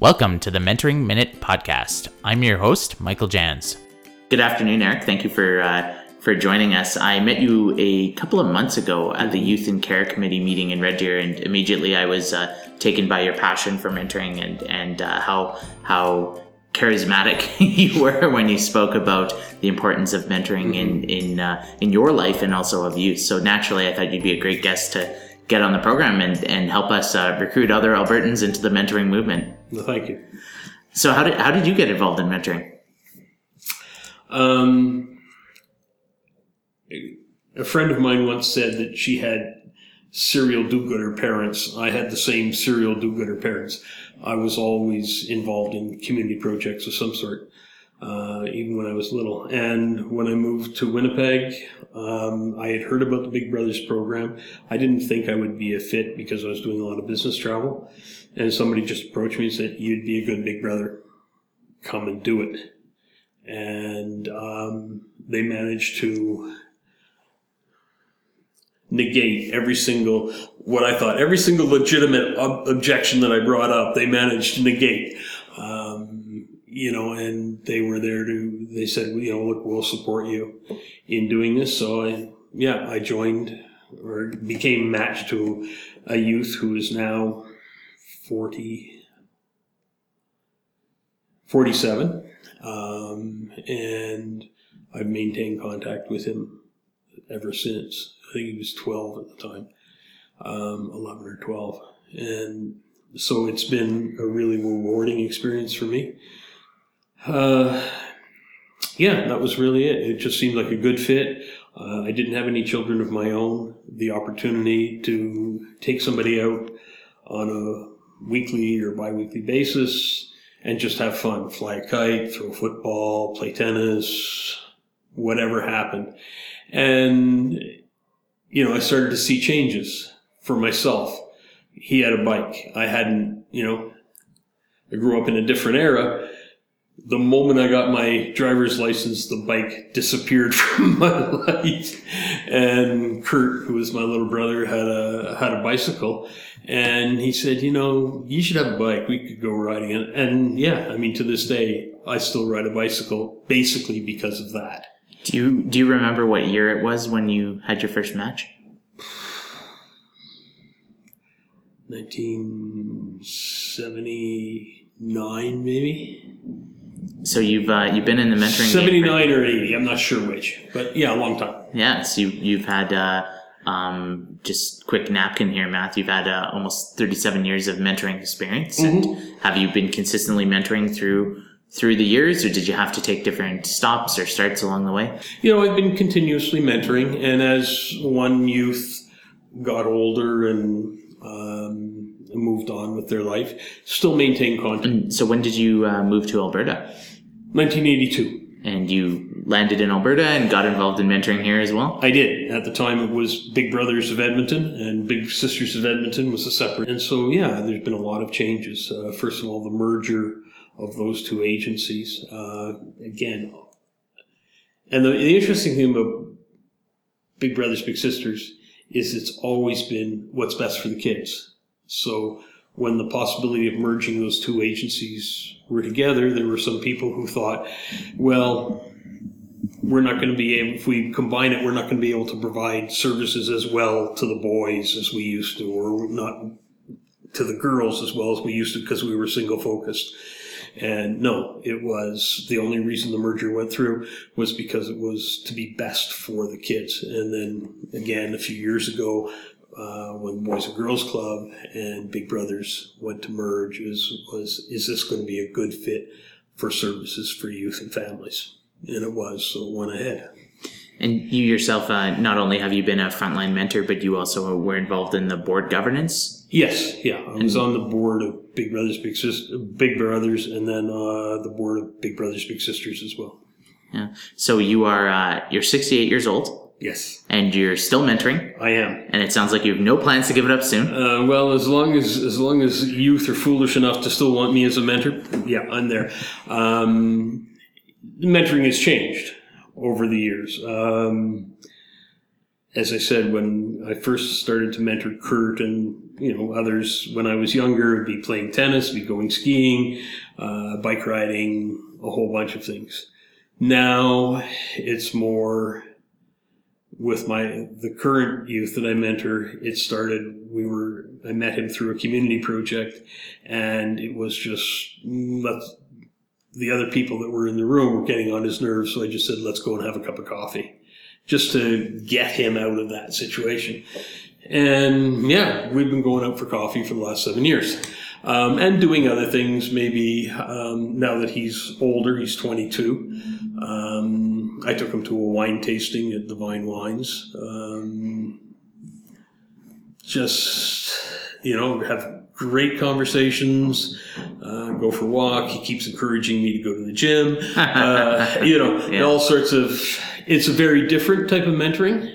Welcome to the Mentoring Minute Podcast. I'm your host, Michael Jans. Good afternoon, Eric. Thank you for joining us. I met you a couple of months ago at the Youth and Care Committee meeting in Red Deer, and immediately I was taken by your passion for mentoring and how charismatic you were when you spoke about the importance of mentoring in your life and also of youth. So naturally, I thought you'd be a great guest to get on the program and help us recruit other Albertans into the mentoring movement. Well, thank you. So how did you get involved in mentoring? A friend of mine once said that she had serial do-gooder parents. I had the same serial do-gooder parents. I was always involved in community projects of some sort, even when I was little. And when I moved to Winnipeg, I had heard about the Big Brothers program. I didn't think I would be a fit because I was doing a lot of business travel. And somebody just approached me and said, "You'd be a good Big Brother. Come and do it." And they managed to negate every single legitimate objection that I brought up. They managed to negate, and they were there they said, look, we'll support you in doing this. So I joined or became matched to a youth who is now 47. And I've maintained contact with him ever since. I think he was 12 at the time, 11 or 12. And so it's been a really rewarding experience for me. That was really it. It just seemed like a good fit. I didn't have any children of my own. The opportunity to take somebody out on a weekly or bi-weekly basis and just have fun, fly a kite, throw a football, play tennis, whatever happened. And I started to see changes for myself. He had a bike. I hadn't, I grew up in a different era. The moment I got my driver's license, the bike disappeared from my life. And Kurt, who was my little brother, had a bicycle. And he said, you should have a bike. We could go riding it. And to this day, I still ride a bicycle basically because of that. Do you remember what year it was when you had your first match? 1979, maybe. So you've been in the mentoring 79 or 80, I'm not sure which, but a long time. Yeah, so you've had just quick napkin here, Matt. You've had almost 37 years of mentoring experience, and have you been consistently mentoring through the years, or did you have to take different stops or starts along the way? I've been continuously mentoring, and as one youth got older and moved on with their life, still maintain contact. And so when did you move to Alberta? 1982. And you landed in Alberta and got involved in mentoring here as well? I did. At the time, it was Big Brothers of Edmonton, and Big Sisters of Edmonton was a separate. And so, there's been a lot of changes. First of all, the merger of those two agencies. Again, and the interesting thing about Big Brothers, Big Sisters is it's always been what's best for the kids. So when the possibility of merging those two agencies were together, there were some people who thought, well, we're not going to be able, if we combine it, we're not going to be able to provide services as well to the boys as we used to, or not to the girls as well as we used to because we were single focused. And no, it was the only reason the merger went through was because it was to be best for the kids. And then again, a few years ago, when Boys and Girls Club and Big Brothers went to merge, is this going to be a good fit for services for youth and families? And it was, so it went ahead. And you yourself, not only have you been a frontline mentor, but you also were involved in the board governance? Yes, I was on the board of Big Brothers, Big Brothers, and then the board of Big Brothers, Big Sisters as well. Yeah. So you're 68 years old. Yes. And you're still mentoring. I am. And it sounds like you have no plans to give it up soon. Well, as long as youth are foolish enough to still want me as a mentor, I'm there. Mentoring has changed over the years. As I said, when I first started to mentor Kurt and others when I was younger would be playing tennis, be going skiing, bike riding, a whole bunch of things. Now it's more with the current youth that I mentor. It started, I met him through a community project, and it was just, the other people that were in the room were getting on his nerves. So I just said, let's go and have a cup of coffee, just to get him out of that situation. And yeah, we've been going out for coffee for the last 7 years. And doing other things, maybe now that he's older, he's 22. I took him to a wine tasting at Divine Wines. Have great conversations, go for a walk. He keeps encouraging me to go to the gym, Yeah. all sorts of, it's a very different type of mentoring.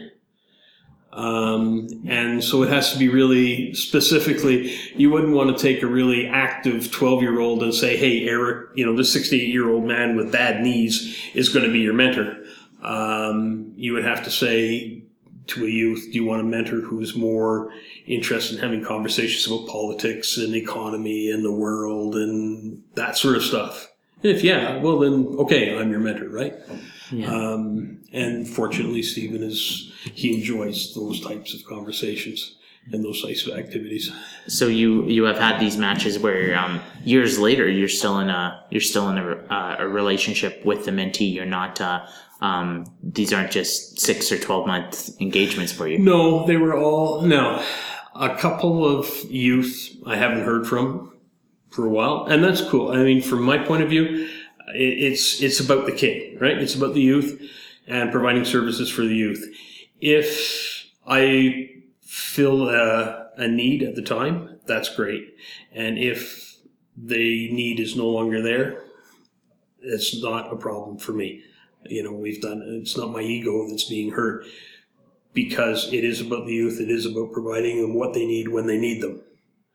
And so it has to be really specifically, you wouldn't want to take a really active 12-year-old and say, hey, Eric, this 68-year-old man with bad knees is going to be your mentor. You would have to say to a youth, do you want a mentor who's more interested in having conversations about politics and economy and the world and that sort of stuff? And if yeah, well then, okay, I'm your mentor, right? Yeah. And fortunately, Stephen he enjoys those types of conversations and those types of activities. So you have had these matches where years later you're still in a relationship with the mentee. You're not these aren't just 6 or 12-month engagements for you. No, they were all a couple of youth I haven't heard from for a while, and that's cool. I mean, from my point of view, it's about the kid, right? It's about the youth and providing services for the youth. If I fill a need at the time, that's great. And if the need is no longer there, it's not a problem for me. It's not my ego that's being hurt, because it is about the youth. It is about providing them what they need when they need them.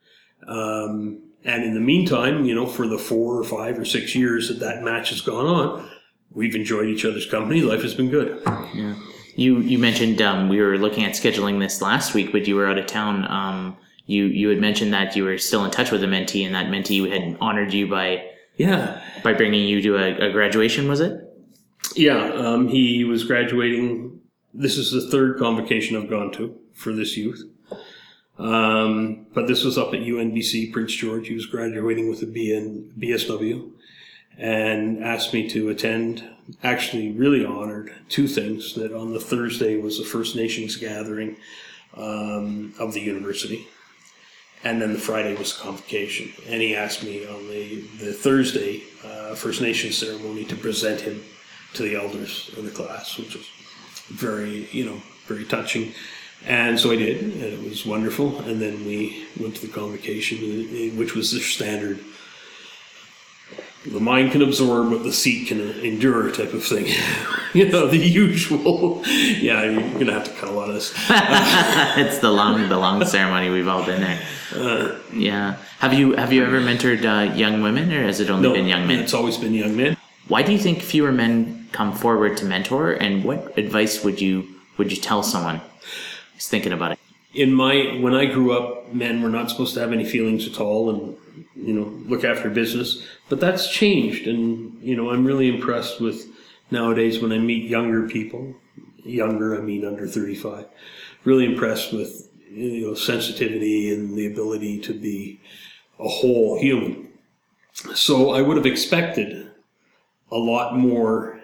And in the meantime, for the 4 or 5 or 6 years that match has gone on, we've enjoyed each other's company. Life has been good. Yeah. You mentioned we were looking at scheduling this last week, but you were out of town. You had mentioned that you were still in touch with a mentee, and that mentee had honored you by bringing you to a graduation, was it? Yeah, he was graduating. This is the 3rd convocation I've gone to for this youth. But this was up at UNBC, Prince George. He was graduating with a BSW and asked me to attend. Actually, really honored 2 things. That on the Thursday was the First Nations gathering of the university. And then the Friday was the convocation. And he asked me on the Thursday First Nations ceremony to present him to the elders of the class, which was very, very touching. And so I did, and it was wonderful. And then we went to the convocation, which was the standard, the mind can absorb what the seat can endure type of thing. The usual. Yeah, you're going to have to cut a lot of this. It's the long ceremony. We've all been there. Yeah. Have you ever mentored young women, or has it only been young men? It's always been young men. Why do you think fewer men come forward to mentor, and what advice would you tell someone who's thinking about it? When I grew up, men were not supposed to have any feelings at all and, look after business. But that's changed. And, I'm really impressed with nowadays when I meet younger people, I mean under 35, really impressed with, sensitivity and the ability to be a whole human. So I would have expected a lot more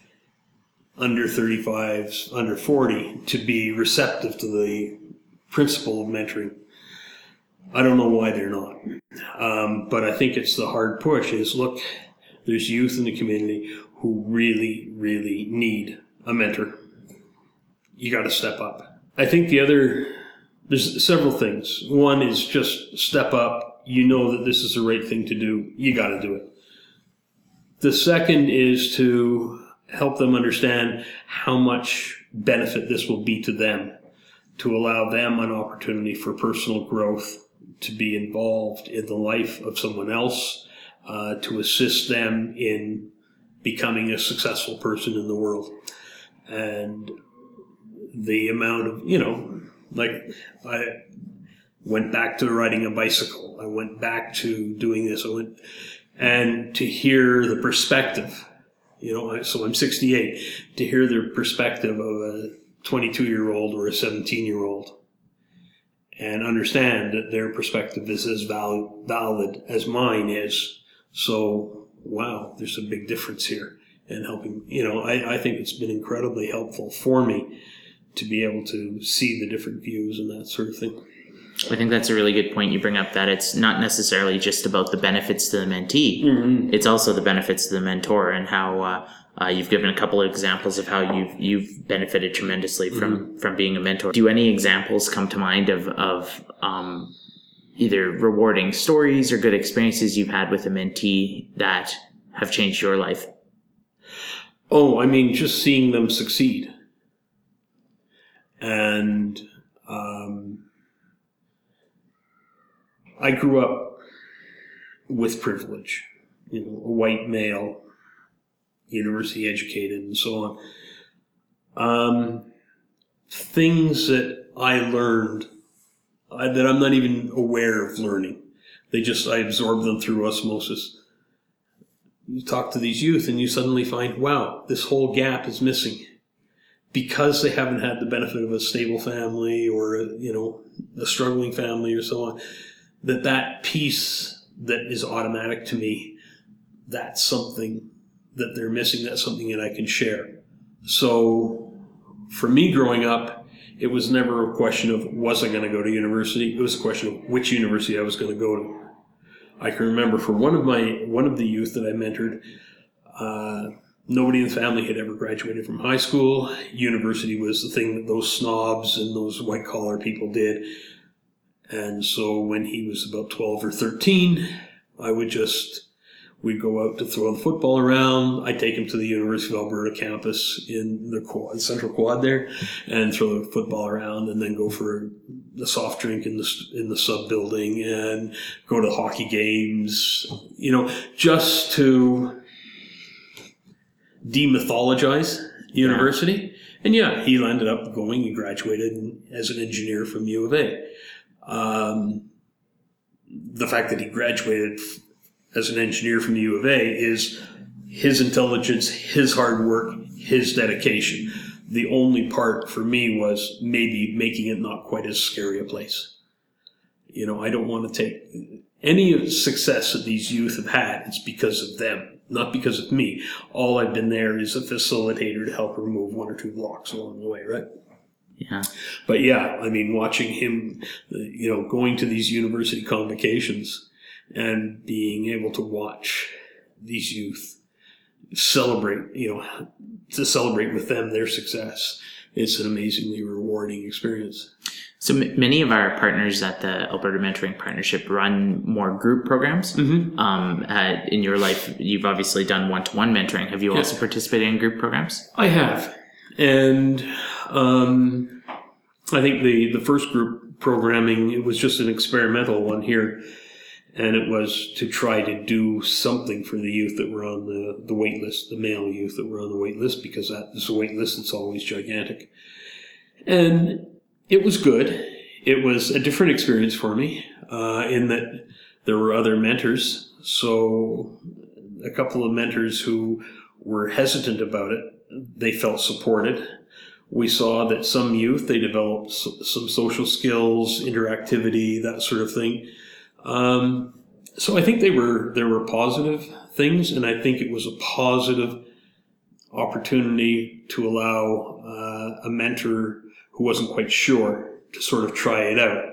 under 35s, under 40 to be receptive to the principle of mentoring. I don't know why they're not. But I think it's the hard push is, look, there's youth in the community who really, really need a mentor. You got to step up. I think there's several things. One is just step up. You know that this is the right thing to do. You got to do it. The second is to help them understand how much benefit this will be to them, to allow them an opportunity for personal growth, to be involved in the life of someone else, to assist them in becoming a successful person in the world. And the amount of, went back to riding a bicycle. I went back to doing this. And to hear the perspective, so I'm 68, to hear the perspective of a 22-year-old or a 17-year-old and understand that their perspective is as valid as mine is. So, wow, there's a big difference here. And helping, I think it's been incredibly helpful for me to be able to see the different views and that sort of thing. I think that's a really good point you bring up, that it's not necessarily just about the benefits to the mentee. Mm-hmm. It's also the benefits to the mentor, and how you've given a couple of examples of how you've benefited tremendously from being a mentor. Do any examples come to mind of either rewarding stories or good experiences you've had with a mentee that have changed your life? Oh, I mean, just seeing them succeed. And I grew up with privilege, a white male, university educated, and so on. Things that I learned that I'm not even aware of learning. I absorb them through osmosis. You talk to these youth and you suddenly find, wow, this whole gap is missing because they haven't had the benefit of a stable family or, a struggling family or so on. That piece that is automatic to me, that's something that they're missing. That's something that I can share. So for me growing up, it was never a question of was I going to go to university. It was a question of which university I was going to go to. I can remember for one of the youth that I mentored, nobody in the family had ever graduated from high school. University was the thing that those snobs and those white collar people did. And so when he was about 12 or 13, we'd go out to throw the football around. I'd take him to the University of Alberta campus in the Central Quad there and throw the football around, and then go for the soft drink in the sub building and go to hockey games, just to demythologize university. Yeah. And he ended up he graduated as an engineer from U of A. The fact that he graduated as an engineer from the U of A is his intelligence, his hard work, his dedication. The only part for me was maybe making it not quite as scary a place. I don't want to take any success that these youth have had. It's because of them, not because of me. All I've been there is a facilitator to help remove one or two blocks along the way, right? Yeah. But yeah, I mean, watching him, going to these university convocations and being able to watch these youth celebrate, to celebrate with them their success, it's an amazingly rewarding experience. So many of our partners at the Alberta Mentoring Partnership run more group programs. Mm-hmm. In your life, you've obviously done one-to-one mentoring. Have you also participated in group programs? I have. And I think the first group programming, it was just an experimental one here. And it was to try to do something for the youth that were on the wait list, the male youth that were on the wait list, because that is a wait list that's always gigantic. And it was good. It was a different experience for me in that there were other mentors. So a couple of mentors who were hesitant about it, they felt supported. We saw that some youth, they developed some social skills, interactivity, that sort of thing. So I think there were positive things, and I think it was a positive opportunity to allow a mentor who wasn't quite sure to sort of try it out.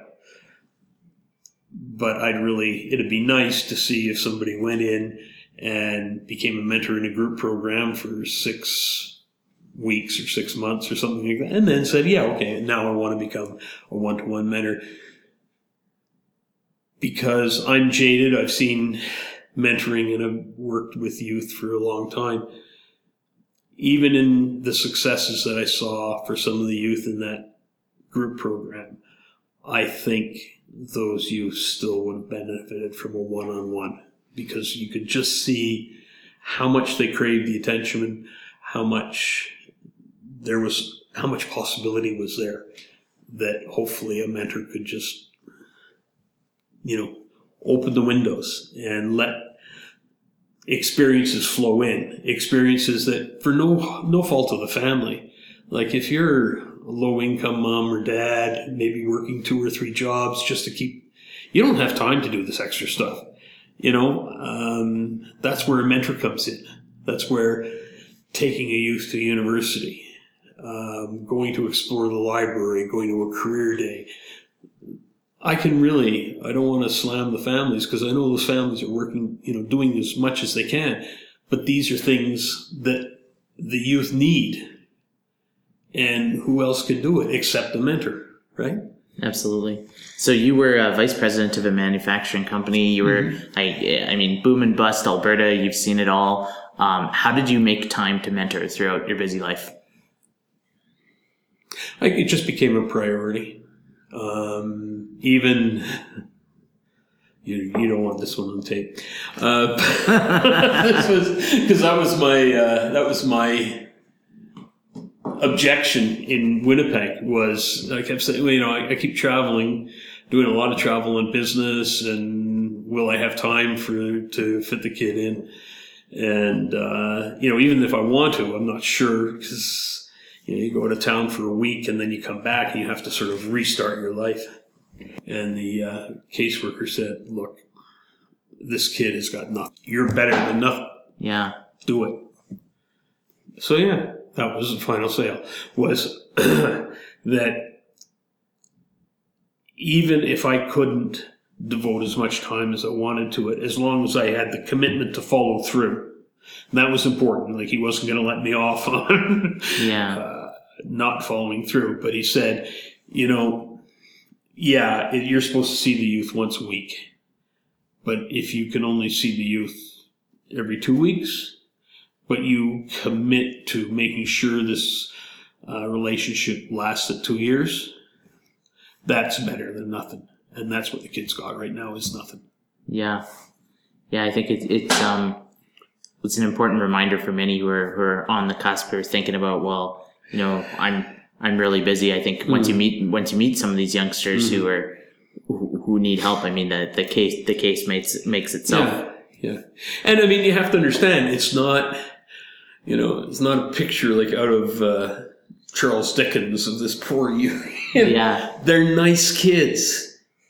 But it'd be nice to see if somebody went in and became a mentor in a group program for 6 weeks or 6 months or something like that, and then said, yeah, okay, now I want to become a one-to-one mentor. Because I'm jaded, I've seen mentoring and I've worked with youth for a long time. Even in the successes that I saw for some of the youth in that group program, I think those youth still would have benefited from a one-on-one, because you could just see how much they craved the attention and how much possibility was there that hopefully a mentor could just open the windows and let experiences flow in. Experiences that, for no fault of the family. Like if you're a low-income mom or dad, maybe working 2 or 3 jobs just to keep, you don't have time to do this extra stuff. That's where a mentor comes in. That's where taking a youth to university, going to explore the library, going to a career day. I don't want to slam the families because I know those families are working, doing as much as they can. But these are things that the youth need. And who else can do it except a mentor, right? Absolutely. So you were vice president of a manufacturing company. You were, boom and bust, Alberta. You've seen it all. How did you make time to mentor throughout your busy life? It just became a priority. Even you don't want this one on tape. That was my objection in Winnipeg. Was I kept saying, I keep traveling, doing a lot of travel in business, and will I have time to fit the kid in? And even if I want to, I'm not sure, because you go to town for a week and then you come back and you have to sort of restart your life. And the caseworker said, "Look, this kid has got nothing. You're better than nothing. Yeah. Do it." So yeah, that was the final sale. Was that even if I couldn't devote as much time as I wanted to it, as long as I had the commitment to follow through, and that was important. Like, he wasn't going to let me off on not following through. But he said, you're supposed to see the youth once a week. But if you can only see the youth every 2 weeks, but you commit to making sure this relationship lasts at 2 years, that's better than nothing. And that's what the kids got right now, is nothing. Yeah. Yeah, I think it's an important reminder for many who are on the cusp, or thinking about, I'm really busy. I think once you meet some of these youngsters who need help, the case makes itself. Yeah. And you have to understand, it's not a picture like out of Charles Dickens of this poor youth. Yeah. They're nice kids.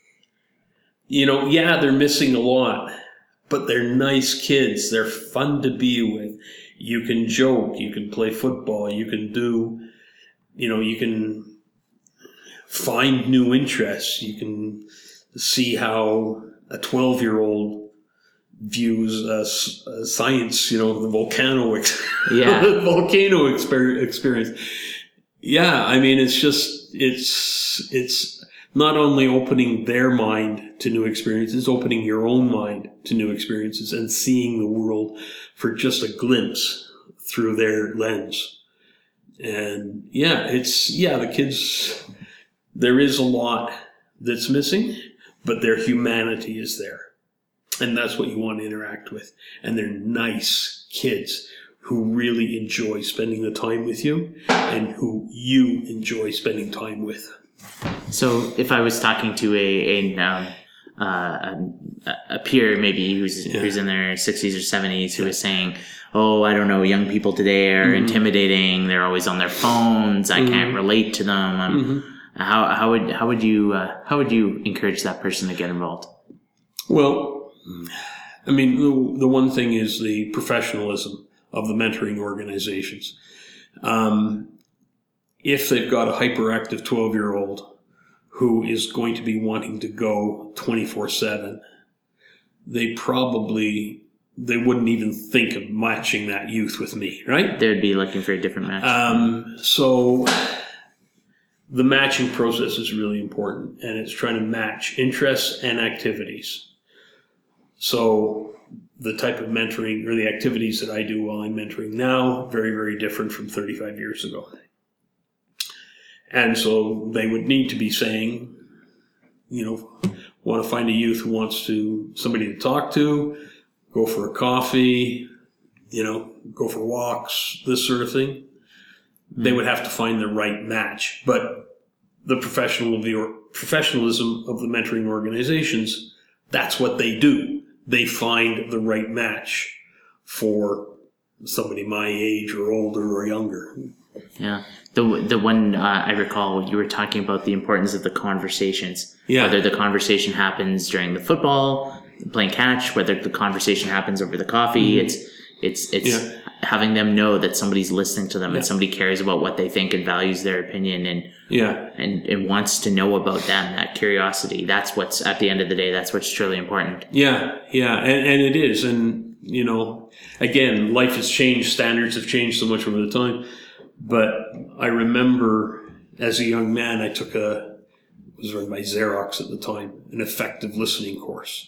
They're missing a lot, but they're nice kids. They're fun to be with. You can joke, you can play football, you can do, you can find new interests. You can see how a 12-year-old views science, the volcano experience. Yeah, it's not only opening their mind to new experiences, opening your own mind to new experiences and seeing the world for just a glimpse through their lens. And the kids, there is a lot that's missing, but their humanity is there. And that's what you want to interact with. And they're nice kids who really enjoy spending the time with you and who you enjoy spending time with. So if I was talking to a peer maybe who's in their 60s or 70s who was saying, I don't know, young people today are intimidating, they're always on their phones, I can't relate to them. How would you encourage that person to get involved? Well, the one thing is the professionalism of the mentoring organizations. If they've got a hyperactive 12-year-old who is going to be wanting to go 24/7, they wouldn't even think of matching that youth with me, right? They'd be looking for a different match. So the matching process is really important, and it's trying to match interests and activities. So the type of mentoring or the activities that I do while I'm mentoring now, very, very different from 35 years ago. And so they would need to be saying, want to find a youth who wants somebody to talk to, go for a coffee, go for walks, this sort of thing. They would have to find the right match. But the professionalism of the mentoring organizations that's what they do. They find the right match for somebody my age or older or younger. Yeah. The one I recall, you were talking about the importance of the conversations. Yeah. Whether the conversation happens during the football, playing catch, whether the conversation happens over the coffee, it's having them know that somebody's listening to them and somebody cares about what they think and values their opinion and wants to know about them. That curiosity, that's what's, at the end of the day, that's what's truly important. Yeah, and it is. And, you know, again, life has changed, standards have changed so much over the time. But I remember as a young man, I took it was run by Xerox at the time, an effective listening course,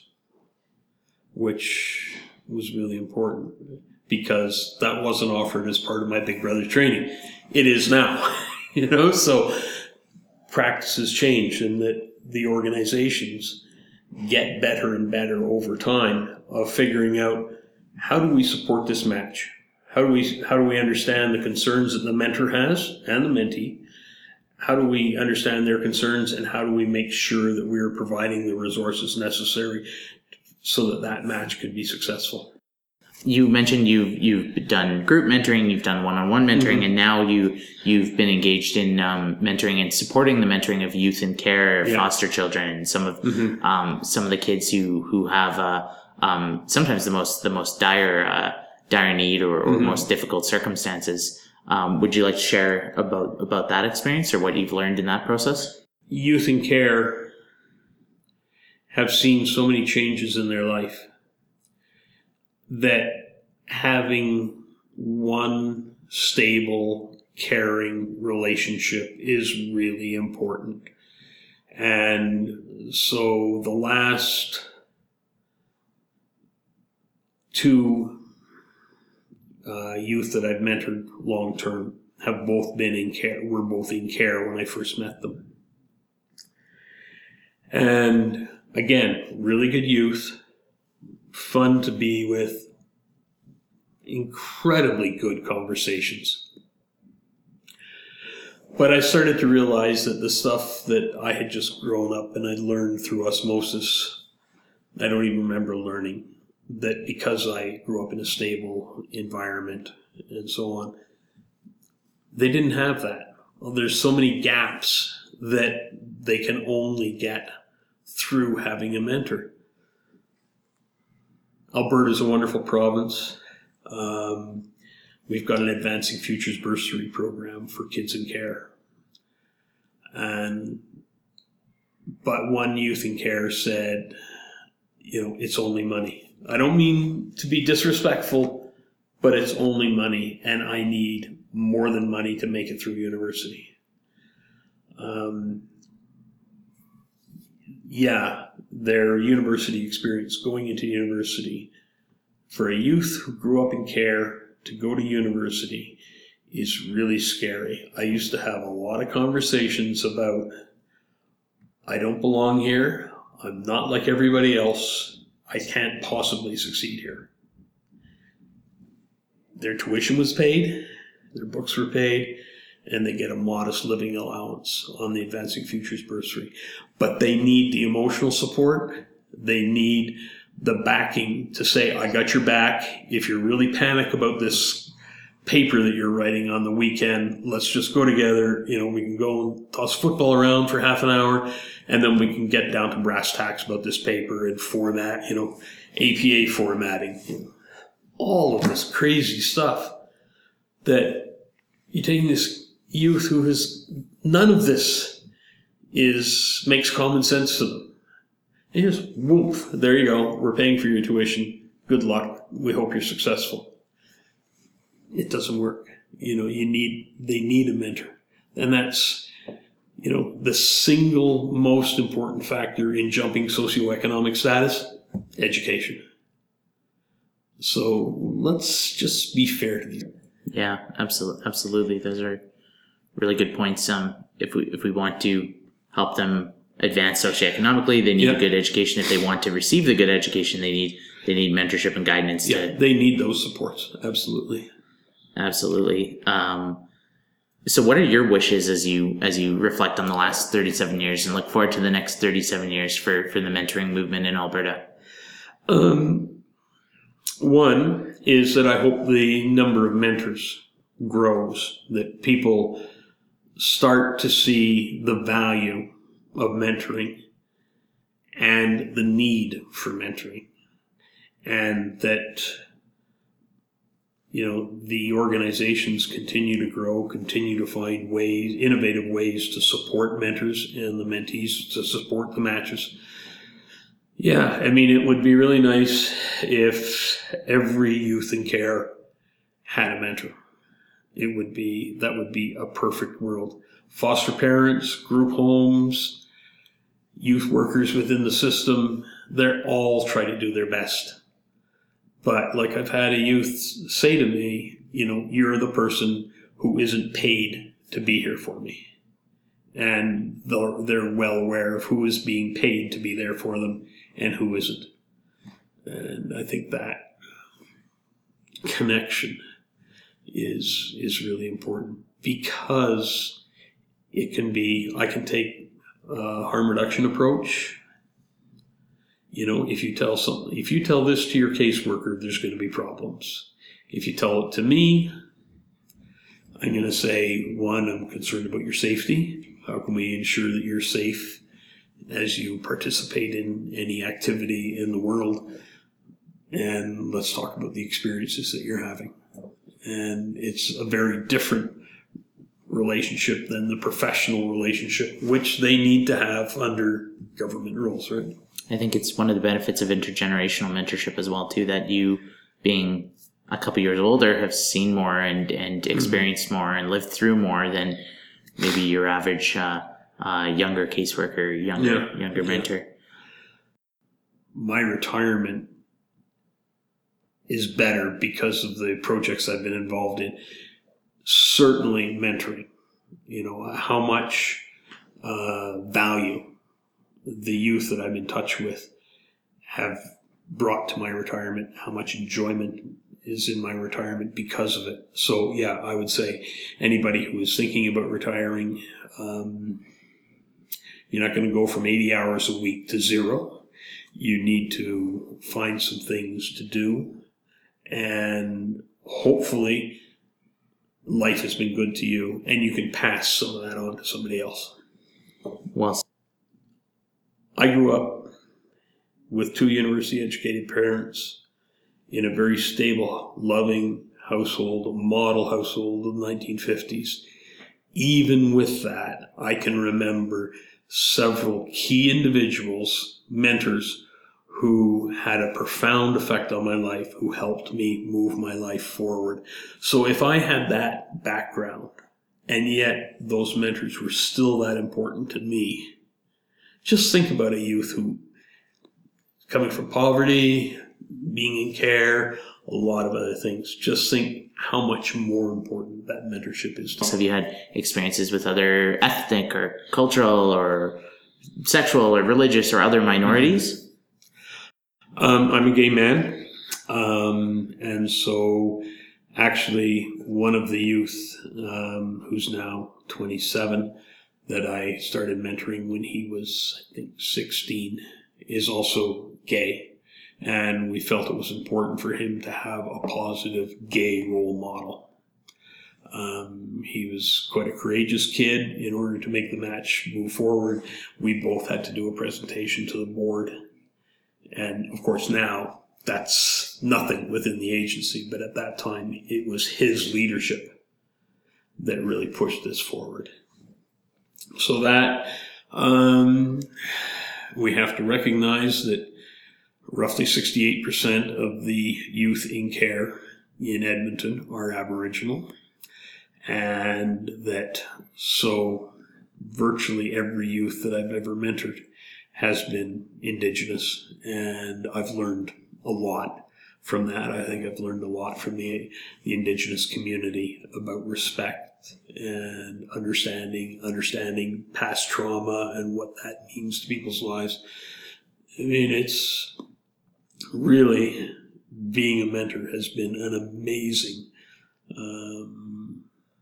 which was really important because that wasn't offered as part of my Big Brother training. It is now, you know, so practices change and that the organizations get better and better over time of figuring out, how do we support this match? How do we understand the concerns that the mentor has and the mentee? How do we understand their concerns, and how do we make sure that we're providing the resources necessary so that that match could be successful? You mentioned you've done group mentoring, you've done one-on-one mentoring, and now you've been engaged in mentoring and supporting the mentoring of youth in care, foster children, and some of the kids who have sometimes the most dire need or most difficult circumstances. Would you like to share about that experience or what you've learned in that process? Youth in care have seen so many changes in their life that having one stable, caring relationship is really important. And so the last two youth that I've mentored long term have both been in care. Were both in care when I first met them. And again, really good youth, fun to be with, incredibly good conversations. But I started to realize that the stuff that I had just grown up and I'd learned through osmosis, I don't even remember learning. That because I grew up in a stable environment and so on, they didn't have that. Well, there's so many gaps that they can only get through having a mentor. Alberta is a wonderful province. We've got an Advancing Futures bursary program for kids in care. But one youth in care said, you know, it's only money. I don't mean to be disrespectful, but it's only money, and I need more than money to make it through university. Their university experience, going into university, for a youth who grew up in care to go to university is really scary. I used to have a lot of conversations about, I don't belong here, I'm not like everybody else, I can't possibly succeed here. Their tuition was paid, their books were paid, and they get a modest living allowance on the Advancing Futures bursary. But they need the emotional support. They need the backing to say, I got your back. If you're really panicked about this paper that you're writing on the weekend, let's just go together. You know, we can go and toss football around for half an hour, and then we can get down to brass tacks about this paper and format, you know, APA formatting, you know, all of this crazy stuff that you're taking this youth who has none of this makes common sense to them. And just whoop, there you go. We're paying for your tuition. Good luck. We hope you're successful. It doesn't work. You know, they need a mentor. And that's, you know, the single most important factor in jumping socioeconomic status, education. So let's just be fair to these. Yeah, absolutely. Those are really good points. If we want to help them advance socioeconomically, they need a good education. If they want to receive the good education, they need mentorship and guidance. Yeah, they need those supports. Absolutely. So what are your wishes as you reflect on the last 37 years and look forward to the next 37 years for the mentoring movement in Alberta? One is that I hope the number of mentors grows, that people start to see the value of mentoring and the need for mentoring, and that the organizations continue to grow, continue to find ways, innovative ways to support mentors and the mentees, to support the matches. Yeah, I mean, it would be really nice if every youth in care had a mentor. That would be a perfect world. Foster parents, group homes, youth workers within the system, they're all trying to do their best. But like I've had a youth say to me, you're the person who isn't paid to be here for me. And they're well aware of who is being paid to be there for them and who isn't. And I think that connection is really important, because I can take a harm reduction approach. If you tell this to your caseworker, there's going to be problems. If you tell it to me, I'm going to say, one, I'm concerned about your safety. How can we ensure that you're safe as you participate in any activity in the world? And let's talk about the experiences that you're having. And it's a very different relationship than the professional relationship, which they need to have under government rules, right? I think it's one of the benefits of intergenerational mentorship as well, too, that you, being a couple years older, have seen more and experienced more and lived through more than maybe your average younger caseworker, younger mentor. My retirement is better because of the projects I've been involved in. Certainly mentoring, how much value the youth that I'm in touch with have brought to my retirement, how much enjoyment is in my retirement because of it. So yeah, I would say anybody who is thinking about retiring, you're not going to go from 80 hours a week to 0. You need to find some things to do, and hopefully life has been good to you and you can pass some of that on to somebody else. Well, I grew up with 2 university-educated parents in a very stable, loving household, a model household of the 1950s. Even with that, I can remember several key individuals, mentors, who had a profound effect on my life, who helped me move my life forward. So if I had that background, and yet those mentors were still that important to me, just think about a youth who, coming from poverty, being in care, a lot of other things. Just think how much more important that mentorship is. Have you had experiences with other ethnic or cultural or sexual or religious or other minorities? I'm a gay man. And so actually one of the youth who's now 27 that I started mentoring when he was, I think, 16 is also gay. And we felt it was important for him to have a positive gay role model. He was quite a courageous kid. In order to make the match move forward, we both had to do a presentation to the board. And of course now that's nothing within the agency, but at that time it was his leadership that really pushed this forward. So that we have to recognize that roughly 68% of the youth in care in Edmonton are Aboriginal, and that so virtually every youth that I've ever mentored has been Indigenous, and I've learned a lot from that. I think I've learned a lot from the Indigenous community about respect and understanding past trauma and what that means to people's lives. I mean, it's really, being a mentor has been an amazing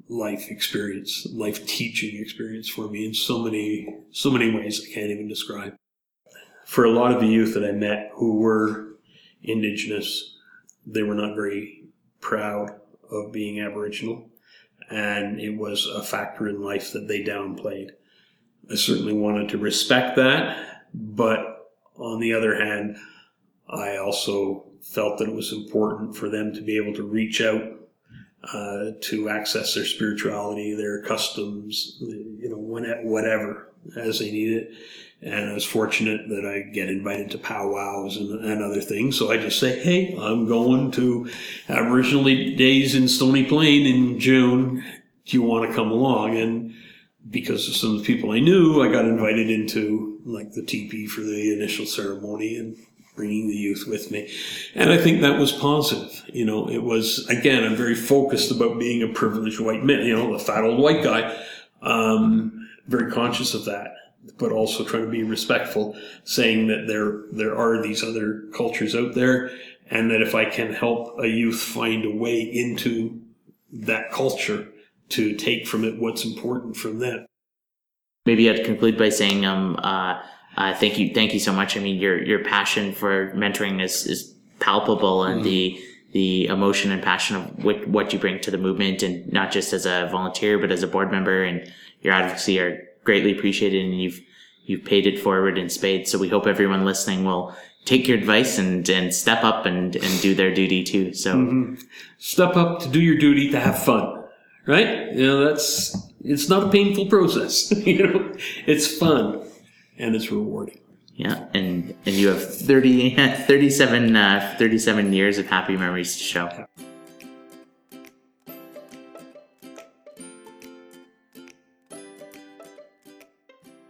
life experience, life teaching experience for me in so many ways I can't even describe. For a lot of the youth that I met who were Indigenous, they were not very proud of being Aboriginal, and it was a factor in life that they downplayed. I certainly wanted to respect that, but on the other hand, I also felt that it was important for them to be able to reach out to access their spirituality, their customs, whatever, as they need it. And I was fortunate that I get invited to powwows and other things. So I just say, hey, I'm going to Aboriginal Days in Stony Plain in June. Do you want to come along? And because of some of the people I knew, I got invited into like the teepee for the initial ceremony and bringing the youth with me. And I think that was positive. It was, again, I'm very focused about being a privileged white man, the fat old white guy. Very conscious of that, but also trying to be respectful, saying that there are these other cultures out there, and that if I can help a youth find a way into that culture to take from it what's important from them. Maybe I'd conclude by saying, thank you so much. I mean, your passion for mentoring is palpable, and the emotion and passion of what you bring to the movement, and not just as a volunteer, but as a board member, and your advocacy are greatly appreciated, and you've paid it forward in spades. So we hope everyone listening will take your advice and step up and do their duty too. So step up to do your duty, to have fun, right? It's not a painful process. It's fun and it's rewarding. Yeah, and you have 37 years of happy memories to show.